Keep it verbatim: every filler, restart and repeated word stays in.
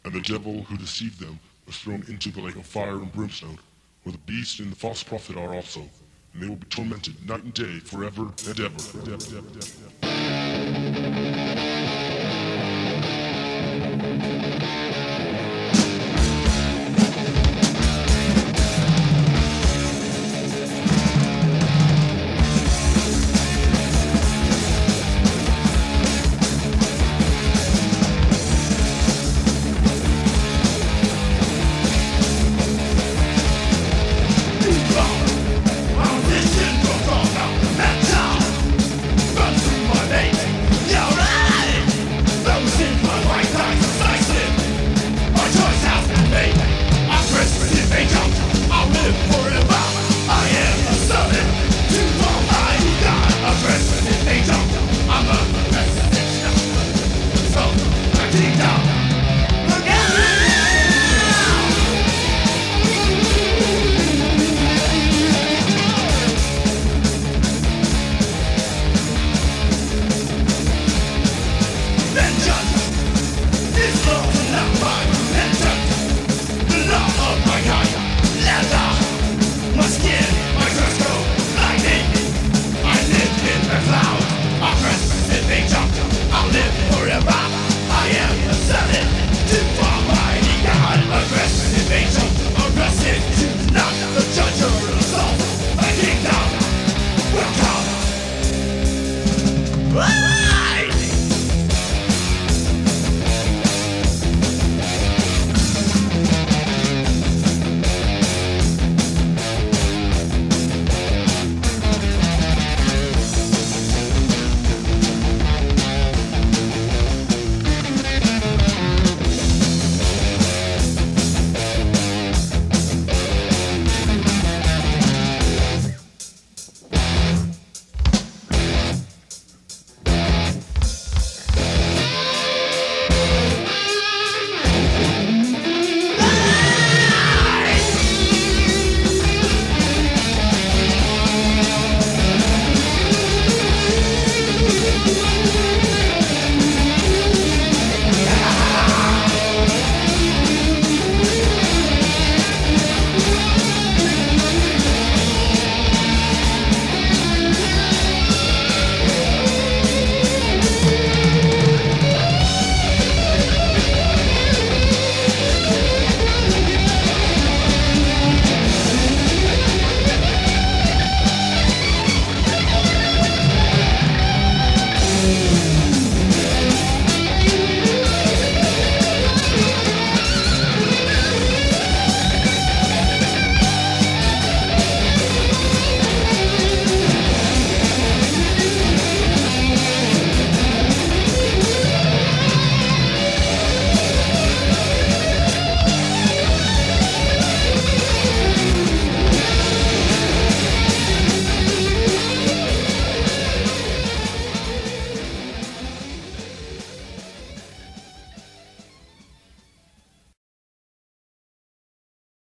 And the devil who deceived them was thrown into the lake of fire and brimstone, where the beast and the false prophet are also, and they will be tormented night and day forever and ever. And ever, and ever, and ever.